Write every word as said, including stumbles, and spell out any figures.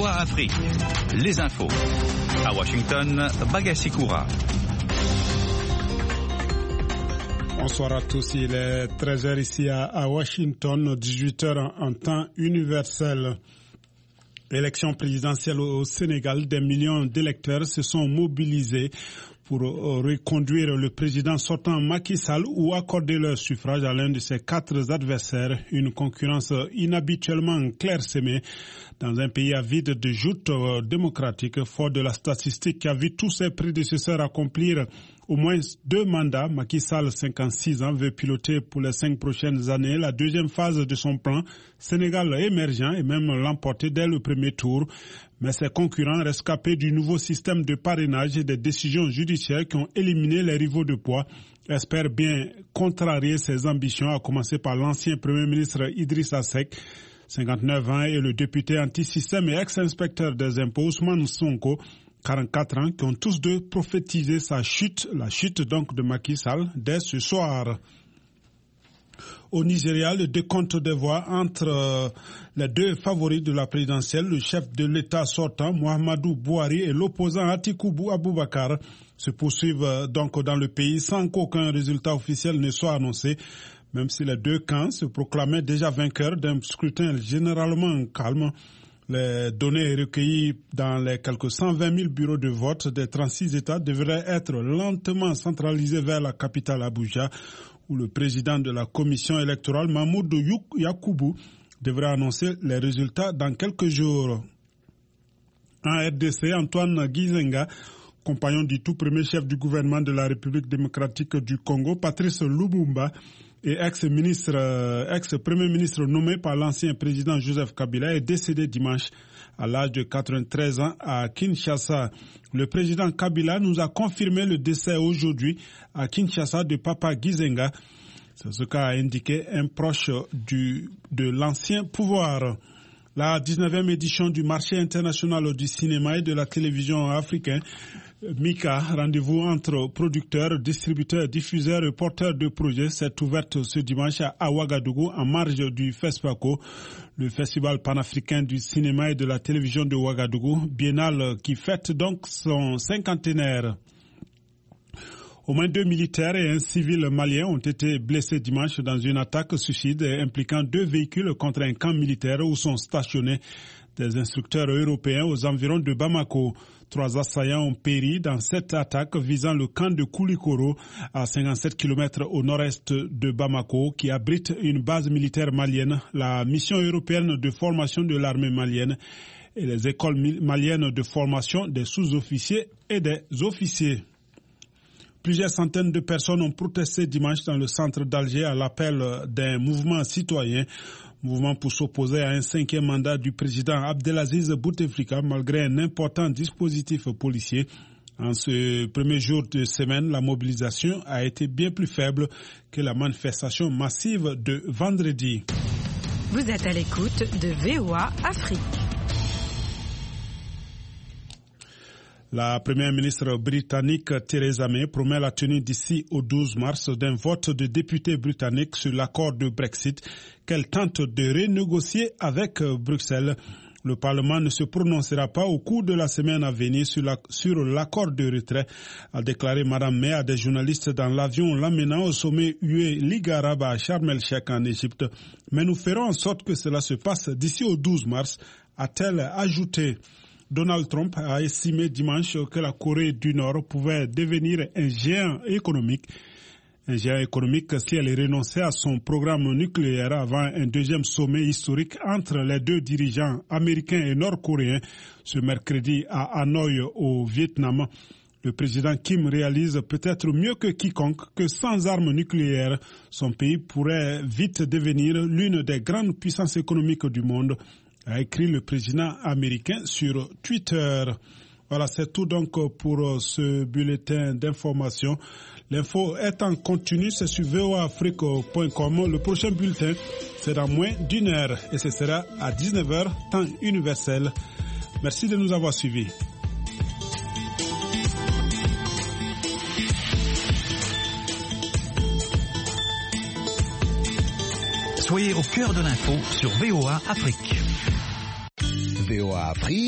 O A Afrique, les infos. À Washington, Bagassi Koura. Bonsoir à tous, il est treize heures ici à, à Washington, dix-huit heures en, en temps universel. Élection présidentielle au Sénégal, des millions d'électeurs se sont mobilisés pour reconduire le président sortant Macky Sall ou accorder leur suffrage à l'un de ses quatre adversaires. Une concurrence inhabituellement clairsemée dans un pays avide de joutes démocratiques, fort de la statistique qui a vu tous ses prédécesseurs accomplir au moins deux mandats. Macky Sall, cinquante-six ans, veut piloter pour les cinq prochaines années la deuxième phase de son plan Sénégal émergent et même l'emporter dès le premier tour. Mais ses concurrents rescapés du nouveau système de parrainage et des décisions judiciaires qui ont éliminé les rivaux de poids espèrent bien contrarier ses ambitions, à commencer par l'ancien Premier ministre Idrissa Seck, cinquante-neuf ans, et le député anti-système et ex-inspecteur des impôts Ousmane Sonko, quarante-quatre ans, qui ont tous deux prophétisé sa chute, la chute donc de Macky Sall, dès ce soir. Au Nigeria, le décompte des voix entre euh, les deux favoris de la présidentielle, le chef de l'État sortant, Muhammadu Buhari, et l'opposant Atiku Abubakar, se poursuivent euh, donc dans le pays sans qu'aucun résultat officiel ne soit annoncé, même si les deux camps se proclamaient déjà vainqueurs d'un scrutin généralement calme. Les données recueillies dans les quelques cent vingt mille bureaux de vote des trente-six États devraient être lentement centralisées vers la capitale Abuja, où le président de la commission électorale, Mahmoud Yakubu, devrait annoncer les résultats dans quelques jours. En R D C, Antoine Gizenga, compagnon du tout premier chef du gouvernement de la République démocratique du Congo, Patrice Lumumba, et ex-ministre, euh, ex-premier ministre nommé par l'ancien président Joseph Kabila, est décédé dimanche à l'âge de quatre-vingt-treize ans à Kinshasa. Le président Kabila nous a confirmé le décès aujourd'hui à Kinshasa de Papa Gizenga. C'est ce qu'a indiqué un proche du, de l'ancien pouvoir. La dix-neuvième édition du marché international du cinéma et de la télévision africain, Mika, rendez-vous entre producteurs, distributeurs, diffuseurs et porteurs de projets, s'est ouverte ce dimanche à Ouagadougou en marge du FESPACO, le Festival panafricain du cinéma et de la télévision de Ouagadougou, biennale qui fête donc son cinquantenaire. Au moins deux militaires et un civil malien ont été blessés dimanche dans une attaque suicide impliquant deux véhicules contre un camp militaire où sont stationnés des instructeurs européens aux environs de Bamako. Trois assaillants ont péri dans cette attaque visant le camp de Koulikoro à cinquante-sept kilomètres au nord-est de Bamako qui abrite une base militaire malienne, la mission européenne de formation de l'armée malienne et les écoles maliennes de formation des sous-officiers et des officiers. Plusieurs centaines de personnes ont protesté dimanche dans le centre d'Alger à l'appel d'un mouvement citoyen, mouvement pour s'opposer à un cinquième mandat du président Abdelaziz Bouteflika malgré un important dispositif policier. En ce premier jour de semaine, la mobilisation a été bien plus faible que la manifestation massive de vendredi. Vous êtes à l'écoute de V O A Afrique. La première ministre britannique Theresa May promet la tenue d'ici au douze mars d'un vote de députés britanniques sur l'accord de Brexit qu'elle tente de renégocier avec Bruxelles. Le Parlement ne se prononcera pas au cours de la semaine à venir sur, la, sur l'accord de retrait, a déclaré Mme May à des journalistes dans l'avion l'amenant au sommet U E Ligue arabe à Sharm el-Sheikh en Égypte. Mais nous ferons en sorte que cela se passe d'ici au douze mars, a-t-elle ajouté. Donald Trump a estimé dimanche que la Corée du Nord pouvait devenir un géant économique. Un géant économique si elle renonçait à son programme nucléaire avant un deuxième sommet historique entre les deux dirigeants américains et nord-coréens ce mercredi à Hanoï au Vietnam. Le président Kim réalise peut-être mieux que quiconque que sans armes nucléaires, son pays pourrait vite devenir l'une des grandes puissances économiques du monde, a écrit le président américain sur Twitter. Voilà, c'est tout donc pour ce bulletin d'information. L'info est en continu, c'est sur v o a afrique point com. Le prochain bulletin, c'est dans moins d'une heure et ce sera à dix-neuf heures, temps universel. Merci de nous avoir suivis. Soyez au cœur de l'info sur V O A Afrique. V O A Afrique.